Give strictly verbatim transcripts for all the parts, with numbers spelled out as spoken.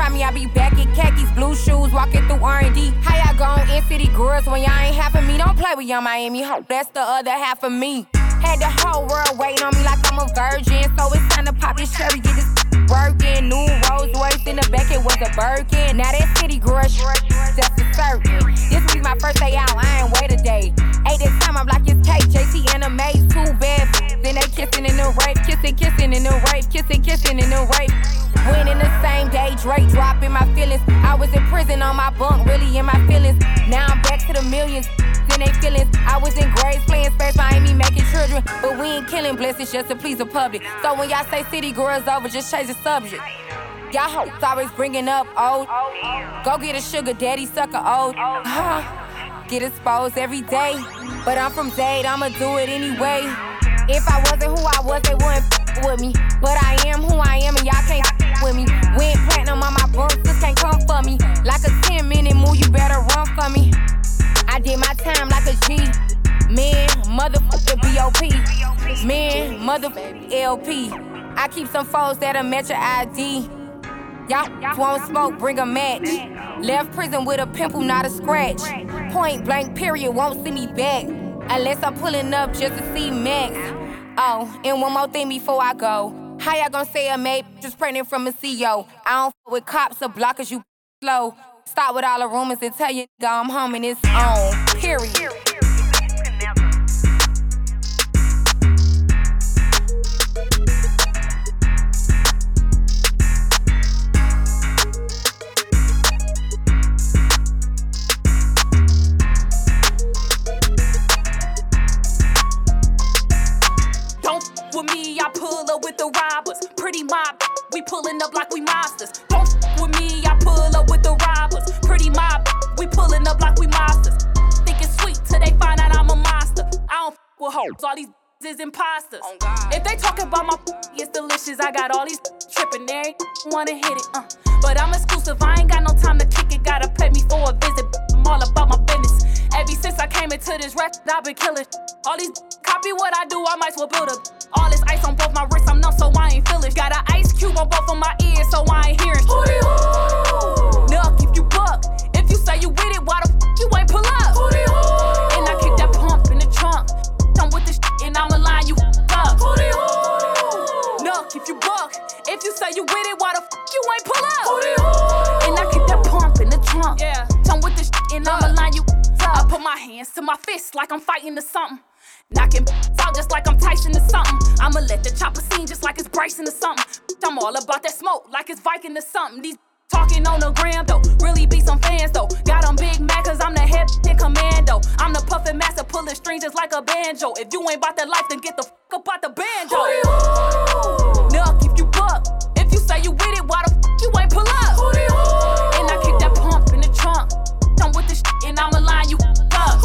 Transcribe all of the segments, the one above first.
find me, I be back in khakis, blue shoes, walking through R and D. How y'all gon' in-city girls when y'all ain't half of me? Don't play with Young Miami, ho, that's the other half of me. Had the whole world waiting on me like I'm a virgin, so it's time to pop this cherry, get this working. New Rolls Royce in the back, it was a Birkin. Now that city girl, that's for certain. This week my first day out, I ain't wait a day. Eight this time, I'm like it's cake, J T and a maze, too bad. Then they kissing in the rape, kissing, kissing in the rape, kissing, kissing in the rape. When in the same day, Drake dropping my feelings. I was in prison on my bunk, really in my feelings. Now I'm back to the millions. In they feelings. I was in grades playing Space Miami making children, but we ain't killing blessings just to please the public. So when y'all say city girls over, just change the subject. Y'all hoes always bringing up old. Go get a sugar daddy sucker old. Huh. Get exposed every day, but I'm from Dade, I'ma do it anyway. If I wasn't who I was, they wouldn't f- with me. But I am who I am and y'all can't f- with me. Went platinum on my bumps, this can't come for me. Like a ten minute move, you better run for me. I did my time like a G. Man, motherfucker B O P. Man, motherfucker L P. I keep some foes that'll match your I D. Y'all won't smoke, bring a match. Left prison with a pimple, not a scratch. Point blank, period, won't see me back. Unless I'm pulling up just to see Max. Oh, and one more thing before I go. How y'all gonna say a mate just pregnant from a C O? I don't f with cops or blockers, you slow. Stop with all the rumors and tell you I'm home and it's on. Period. Don't f with me, I pull up with the robbers. Pretty mob, we pulling up like we monsters. Don't f with me, I pull up with the robbers. Pretty mob, we pulling up like we monsters. Think it's sweet till they find out I'm a monster. I don't f with hoes, all these is imposters. Oh if they talking about my it's delicious. I got all these tripping, they wanna hit it, uh. But I'm exclusive, I ain't got no time to kick it. Gotta pay me for a visit, I'm all about my business. Ever since I came into this rap, I've been killing. All these copy what I do, I might as well build a. All this ice on both my wrists, I'm numb, so I ain't feeling. Got an ice cube on both of my ears, so I ain't hearing. Nuck if you buck. If you say you with it, why the f you ain't pull up? And I kick that pump in the trunk. Come with this shit and I'ma line you up. Nuck if you buck. If you say you with it, why the f you ain't pull up? And I kick that pump in the trunk. Yeah. Come with this shit and I'ma line you up. I put my hands to my fists like I'm fighting to something. Knocking out just like I'm Tyson or something. I'ma let the chopper sing just like it's Bryson or something. I'm all about that smoke like it's Viking or something. These talking on the gram though, really be some fans though. Got them big mad cause I'm the head in commando. I'm the puffin' master pulling strings just like a banjo. If you ain't about that life then get the f*** up out the banjo. Nuck if you buck. If you say you with it, why the f*** you ain't pull up? And I kick that pump in the trunk. Come with this shit and I'ma line you up.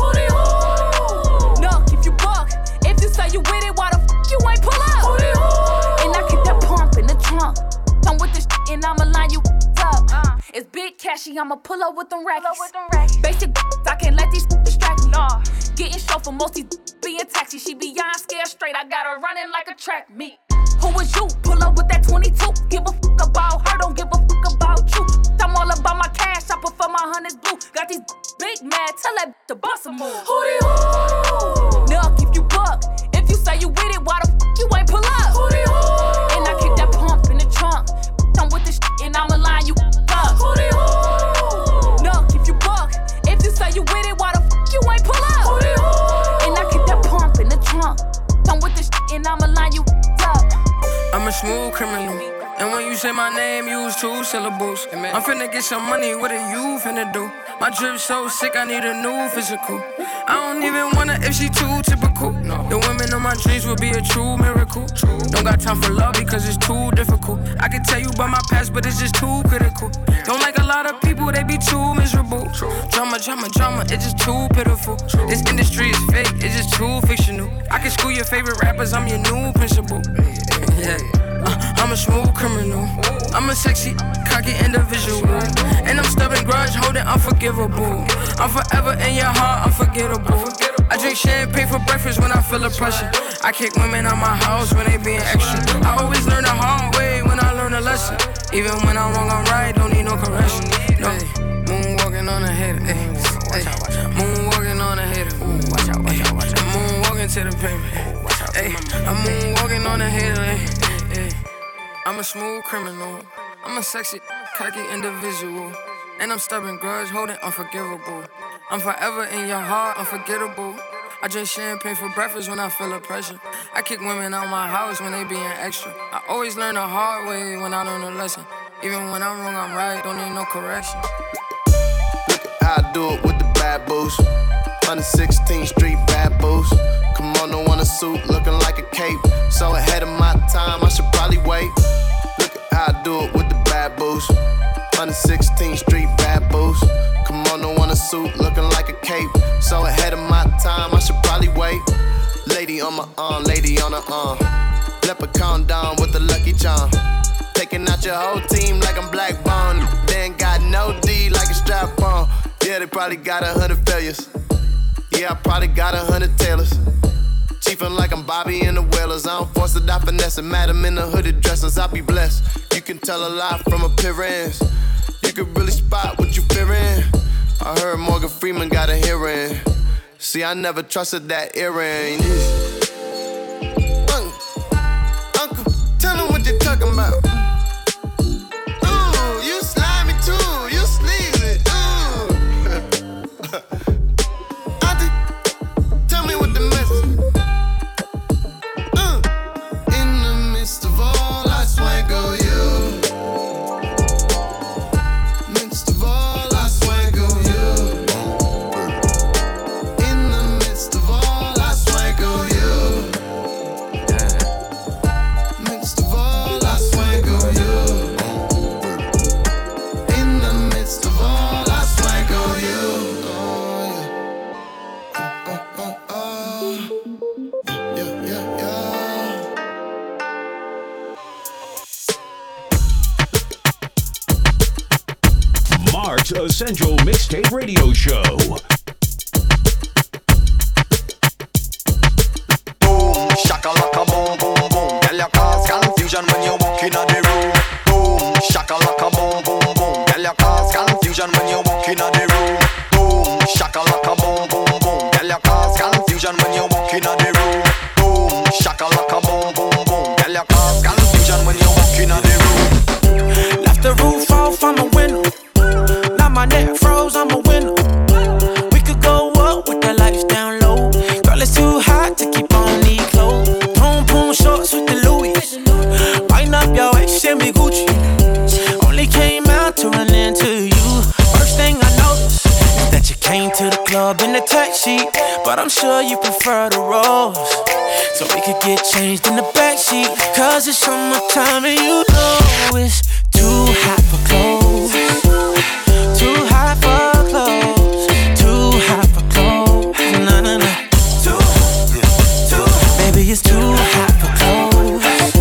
Nuck if you buck. If you say you with it, why the f*** you ain't pull up? And I kick that pump in the trunk. Come with this shit and I'ma line you up. Uh, it's big cashy, I'ma pull up with them rackies. Basic I can't let these distract me. Nah. Getting chauffeur, most these be a taxi. She beyond scared straight, I got her running like a track meet. Who was you? Pull up with that twenty-two. Give a fuck about her, don't give a fuck about you. I'm all about my cash, I prefer my hundreds blue. Got these big mad, tell that to bust a move. Hootie hoo! Nuck if you buck. If you say you with it, why the fuck you ain't pull up? Hootie hoo! And I kick that pump in the trunk. I'm with this shit and I'ma line you up. Hootie hoo! Nuck if you buck. If you say you with it, why the fuck you ain't pull up? Hootie hoo! And I kick that pump in the trunk. I'm with this shit and I'ma line you up. I'm a smooth criminal, and when you say my name, use two syllables. I'm finna get some money, what are you finna do? My drip so sick, I need a new physical. I don't even wanna if she too typical. The women on my dreams will be a true miracle. Don't got time for love because it's too difficult. I can tell you about my past, but it's just too critical. Don't like a lot of people, they be too miserable. Drama, drama, drama, it's just too pitiful. This industry is fake, it's just too fictional. I can school your favorite rappers, I'm your new principal. Yeah. Uh, I'm a smooth criminal. I'm a sexy, cocky individual. And I'm stubborn, grudge holding, unforgivable. I'm forever in your heart, unforgettable. I drink champagne for breakfast when I feel the pressure. I kick women out my house when they being extra. I always learn the hard way when I learn a lesson. Even when I'm wrong, I'm right, don't need no correction. No, moonwalking on a hater. Moonwalking on a hater. Watch out, watch out, watch out. Moonwalking to the pavement. Ay, I'm moonwalking on a hater. Ay, ay. I'm a smooth criminal. I'm a sexy, cocky individual. And I'm stubborn, grudge holding, unforgivable. I'm forever in your heart, unforgettable. I drink champagne for breakfast when I feel the pressure. I kick women out my house when they being extra. I always learn the hard way when I learn a lesson. Even when I'm wrong, I'm right, don't need no correction. Look at how I do it with the bad boos. one sixteenth Street bad boos. Come on, no want a suit, looking like a cape. So ahead of my time, I should probably wait. Look at how I do it with the bad boos. one sixteenth Street bad boos. Come on, no want a suit, looking like a cape. So ahead of my time, I should probably wait. Lady on my arm, lady on her arm. Leprechaun down with the Lucky Charm. Taking out your whole team like I'm Black Bond. They ain't got no D like a strap on. Yeah, they probably got a hundred failures. Yeah, I probably got a hundred tailors. Chiefin' like I'm Bobby in the Whalers. I don't force it, I finesse it. Madam in the hooded dresses, I be blessed. You can tell a lot from appearance. You can really spot what you fearing. I heard Morgan Freeman got a hearing. See, I never trusted that earring. Uncle, Uncle, tell them what you talking about. Ooh, you slimy too, you sleazy. Ooh. Auntie, tell me what the message. Uh, in the midst of all, I swango you. Midst of all, I swango you. In the midst of all, I swango you. Midst of all, I swango you. In the midst of all, I swango you. Oh, yeah. Uh, uh, uh, uh. Yeah, yeah, yeah. Mark's Essential Mixtape Radio Show. Boom, shakalaka boom, boom, boom. Girl, you cause confusion when you walk in the room. Boom, shakalaka boom, boom, boom. Girl, you cause confusion when you walk in the room. Boom, shakalaka boom, boom, boom. Girl, you cause confusion when you walk in the room. Boom, shakalaka boom, boom, boom. Girl, you cause confusion when you walk in the room. Left the roof off, I'm a winner. Now my neck froze, I'm a winner. We could go up with the lights down low. Girl, it's too hot to keep on these clothes. Poom poom shorts with the Louis. Wind up your waist and be Gucci. Only came out to run into you. First thing I noticed is that you came to the club in the taxi, but I'm sure you prefer the rose. So we could get changed in the backseat, cause it's summertime and you know it's too hot for clothes. Too hot for clothes. Too hot for clothes. Nah, nah, nah. Too, too. Baby, it's too hot for clothes.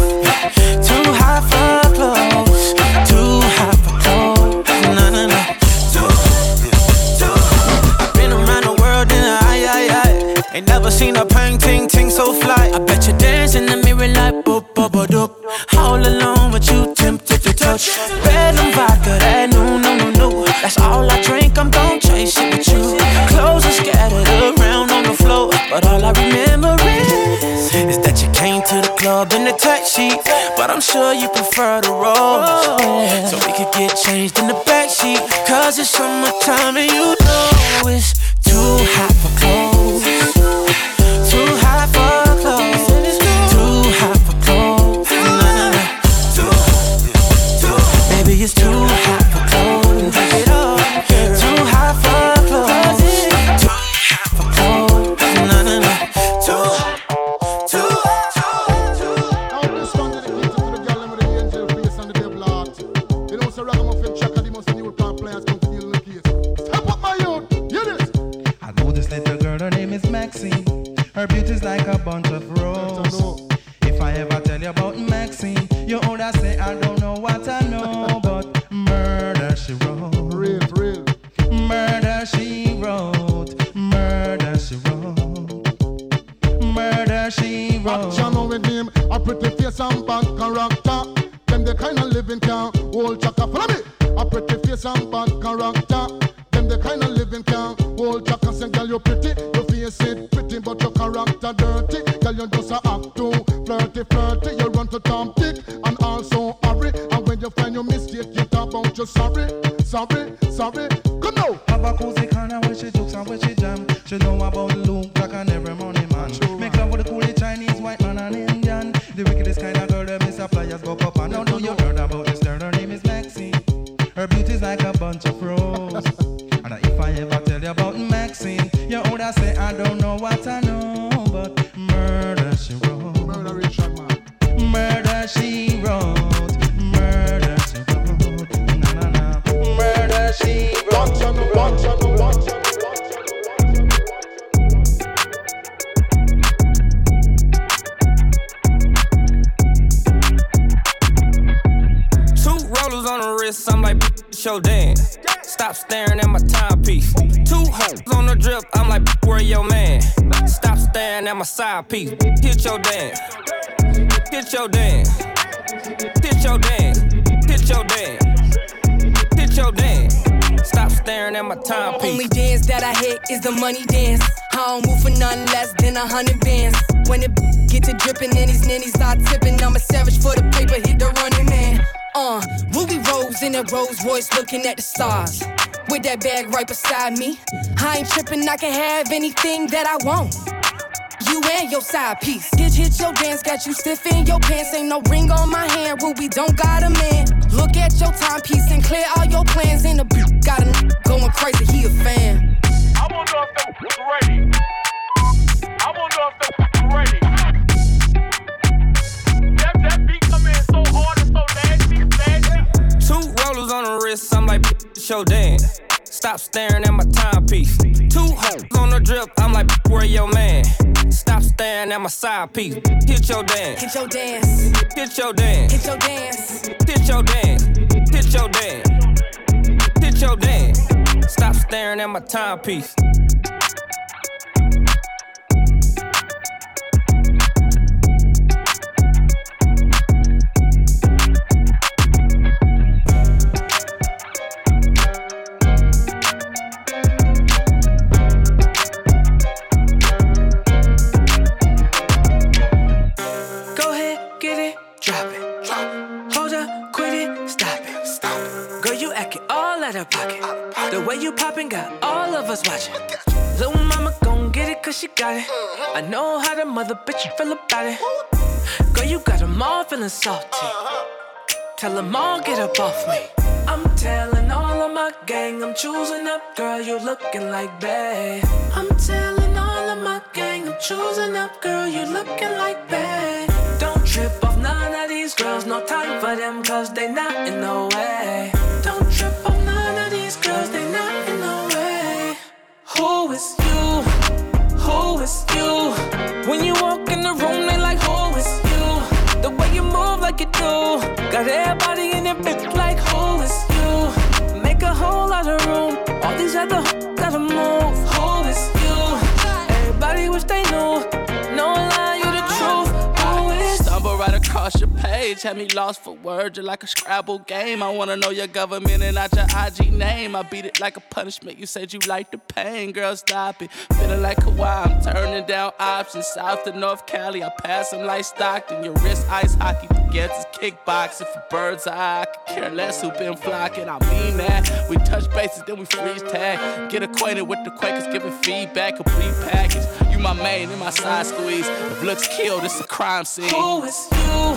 Too hot for clothes. Too hot for clothes. Nah, nah, nah. Too, too. I've been around the world in a aye, aye, aye. Ain't never seen a pang, ting, ting so fly. I bet you dance in the mirror like boop, boop, boop, doop. All alone with you, tempted to touch. Red and vodka, that no, no, no, no. That's all I drink, I'm gon' chase it with you. Clothes are scattered around on the floor, but all I remember is, is that you came to the club in the taxi, but I'm sure you prefer the rose. So we could get changed in the backseat, cause it's summertime and you know it's too hot for clothes. Too hot for clothes. Too hot for clothes. Nah, nah, nah. Too, too. Baby, it's too hot for clothes. Take it off. Too hot for clothes. Too hot for clothes. Nah, nah, nah. Too, too, too. Now this one dedicated to the girl with the angel face and the devil heart. You know, so Ragamuffin Chaka, the most new car players come to deal in the case. Step up my youth. Hear this. I know this little girl, her name is Maxine. Her beauty's like a bunch of roses. If I ever tell you about Maxine, you older say I don't know what I know, but murder she wrote. Real, real. Murder she wrote. Murder she wrote. Murder she wrote. Action with him, a pretty face and bad character. Them the kind of living can hold face and bad character. Them the kind of living can hold jack and say, girl, you pretty. Your face it pretty, but your character dirty. Girl, you just a act too flirty, flirty. You run to Tom Dick and also hurry. And when you find your mistake, you talk about you sorry, sorry, sorry. Come now. Have a cozy corner where she jokes and where she jam. She know about Luke, Jack and every money man. True, make love with the coolie Chinese, white man and Indian. The wickedest kind of girl that miss a flyers go up and now do you heard about this girl? Her name is Maxine. Her beauty's like a bunch of roses. And if I ever tell you about Maxine, you would say I don't know what I know, but murder she wrote. Murder Richard man. Murder she wrote. Murder she wrote. Na na na. Murder she wrote. Watch on the watch on the watch on the on the wrist, I'm like, show dance. Stop staring at my timepiece. Two hoes on the drip, I'm like, where your man? Stop staring at my side piece. Hit your dance. Hit your dance. Hit your dance. Hit your dance. Hit your dance. Stop staring at my timepiece. Only dance that I hit is the money dance. I don't move for nothing less than a hundred bands. When it get to dripping and these ninnies start tipping, I'm a savage for the paper, hit the running man. Uh, Ruby Rose in a Rolls Royce looking at the stars. With that bag right beside me. I ain't tripping, I can have anything that I want. You and your side piece. Hit, hit your dance, got you stiff in your pants. Ain't no ring on my hand, Ruby don't got a man. Look at your timepiece and clear all your plans. In the b- got a n- going crazy, he a fan. I wonder if that was ready. I wonder if that was ready. That, that beat come in so hard and so nasty, nasty. Two rollers on the wrist, I'm like, show dance. Stop staring at my timepiece. Two hoes on the drip, I'm like, where your man? Stop staring at my side piece. Hit your dance. Hit your dance. Hit your dance. Hit your dance. Hit your dance. Hit your dance. Hit your dance. Stop staring at my timepiece. Pocket. The way you poppin' got all of us watching. Little mama gon' get it cause she got it. I know how the mother bitch feel about it. Girl, you got them all feeling salty. Tell them all get up off me. I'm telling all of my gang I'm choosing up. Girl, you looking like bae. I'm telling all of my gang I'm choosing up. Girl, you looking like bae. Don't trip off none of these girls. No time for them cause they not in the way. Don't trip off none of these girls, they not in the way. Who is you? Who is you? When you walk in the room, they like, who is you? The way you move like you do. Got everybody in their bitch like, who is you? Make a whole lot of room. All these other hoes gotta move. Who is you? Everybody wish they knew. No lie, you the truth. Who is you? Stumble right across your page, had me lost for words. You're like a Scrabble game. I wanna know your government and not your I G name. I beat it like a punishment. You said you like the pain, girl, stop it. Feeling like Kawhi, I'm turning down options. South to North Cali, I pass them like Stockton. Your wrist ice hockey, forgets it's kickboxing. For birds eye, I could care less who been flocking. I mean that. We touch bases, then we freeze tag. Get acquainted with the Quakers, giving feedback, complete package. You my main and my side squeeze. If looks kill, this a crime scene. Who is you?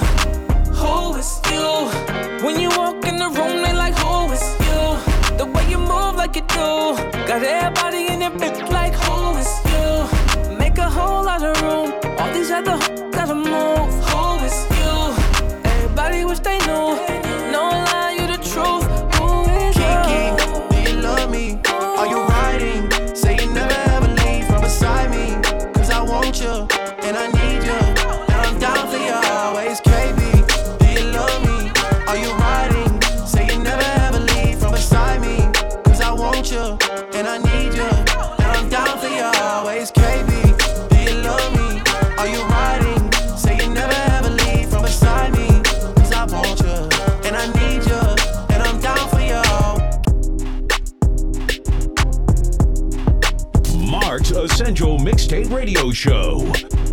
Who is you? When you walk in the room, they like, who is you? The way you move like you do. Got everybody in their bitch like, who is you? Make a whole lot of room. All these other hoes gotta move. Who is you? Everybody wish they knew. No lie, you the truth. Who is Kiki, do you love me? Are you riding? Say you never ever leave from beside me. Cause I want you, and I need you. And I'm down for you always, K B. Do you love me? Are you riding? Say you never ever leave from beside me. Cause I want you, and I need you. And I'm down for you always, K B. Do you love me? Are you riding? Say you never ever leave from beside me. Cause I want you, and I need you. And I'm down for you. Essential Mixtape Radio Show.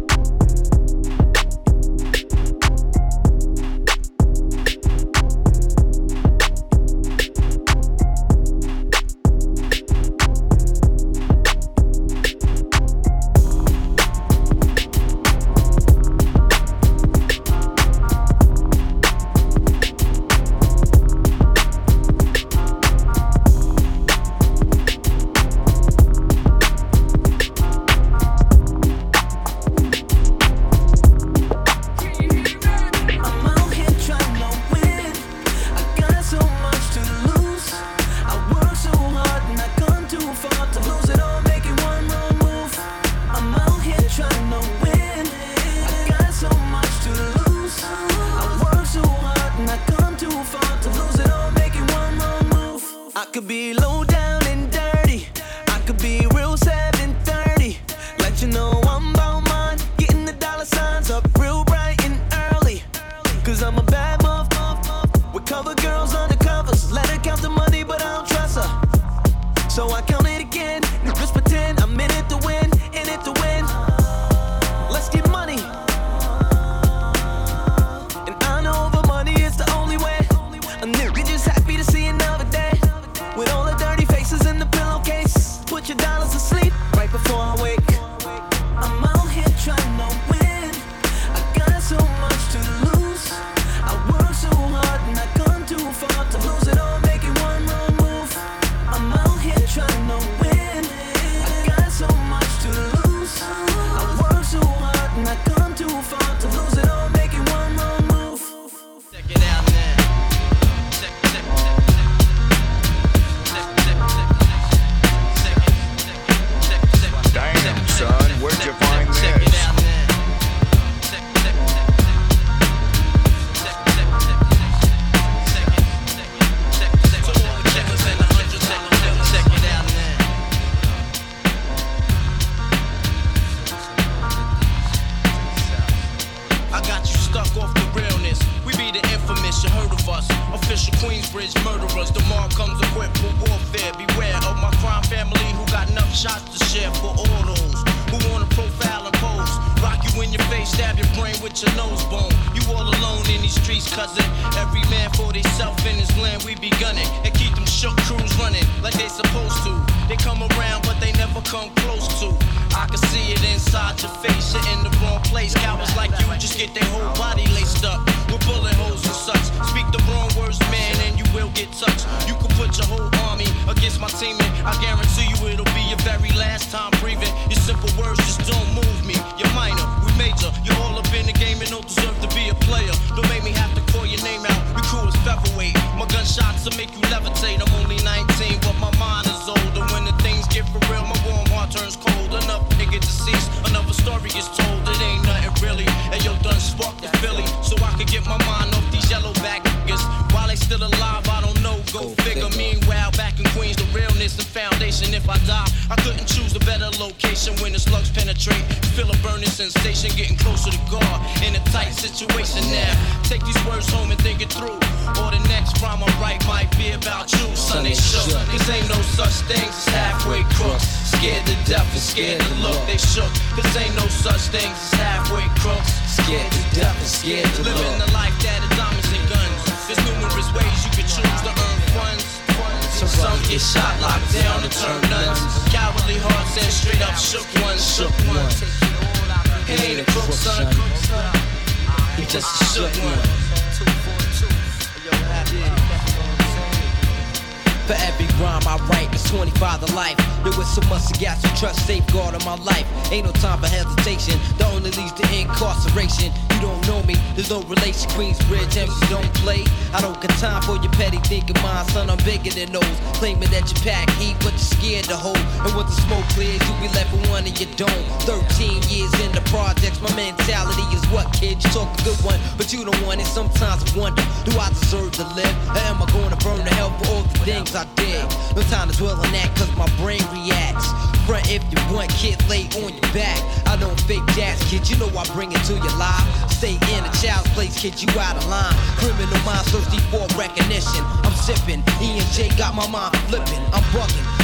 Claiming that you pack heat, but you're scared to hold. And when the smoke clears, you be left with one in your dome. Thirteen years in the projects, my mentality is what, kid? You talk a good one, but you don't want it. Sometimes I wonder, do I deserve to live? Or am I gonna burn to hell for all the things I did? No time to dwell on that, cause my brain reacts. Front if you want, kid, lay on your back. I don't fake jazz, kid, you know I bring it to your life. Stay in a child's place, kid, you out of line. Criminal minds thirsty for recognition. I'm sipping, E and J got my mind flipping. I'm bugging,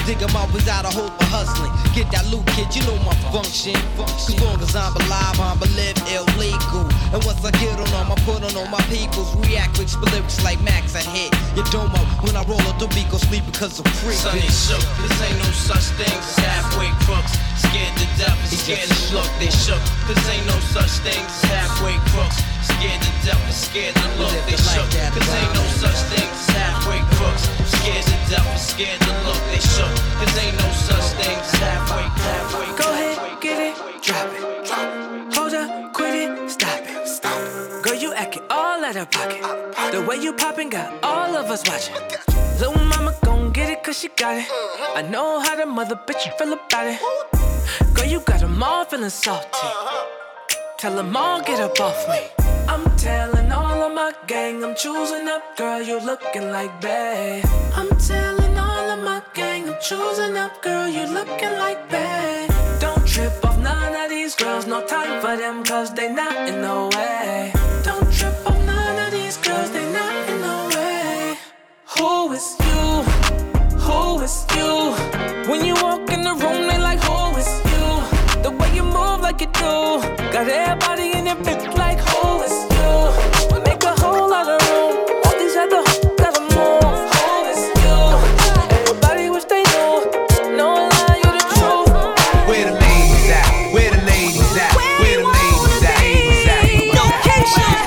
Think I'm always out of hope for hustling. Get that loot, kid, you know my function. As long as I'm alive, I'm live illegal. And once I get on them, I put on all my peoples. React with lyrics like Max, I hit your domo. When I roll up the beat, go sleep because I'm free. Sonny shook, cause ain't no such thing as halfway crooks. Scared to death and scared to look, they shook. Cause ain't no such thing as halfway crooks. Scared to death and scared to look, they shook. Cause ain't no such thing as halfway crooks. Scared to death and scared to look, they shook. Cause ain't no such thing as halfway, halfway. Go ahead, get it, drop it. Hold up, quit it, stop it. Stop. Girl, you acting all out of pocket. The way you poppin' got all of us watching. Little mama gon' get it cause she got it. I know how the mother bitch feel about it. Girl, you got them all feeling salty. Tell them all get up off me. I'm telling all of my gang I'm choosing up. Girl, you looking like bae. I'm telling all of my gang I'm choosing up. Girl, you looking like bae. Don't trip off none of these girls. No time for them cause they not in the way. Don't trip off none of these girls. They not in the way. Who is you? Who is you? When you walk in the room, they like, who is you? The way you move like you do, got everybody in your bitch like, who is you? Make a whole lot of room. All these other hoes gotta move. Who is you? Everybody wish they knew. No lie, you the truth. Where the ladies at? Where the ladies at? Where the ladies at? Ladies at? Yo, Keisha.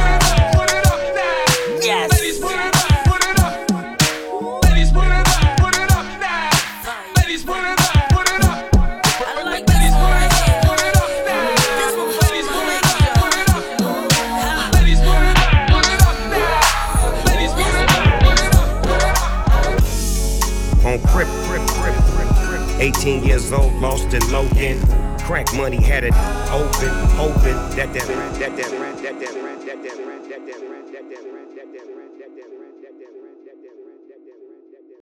eighteen years old, lost in Logan. Crack money had it open, open. That that that that that that that that that that that that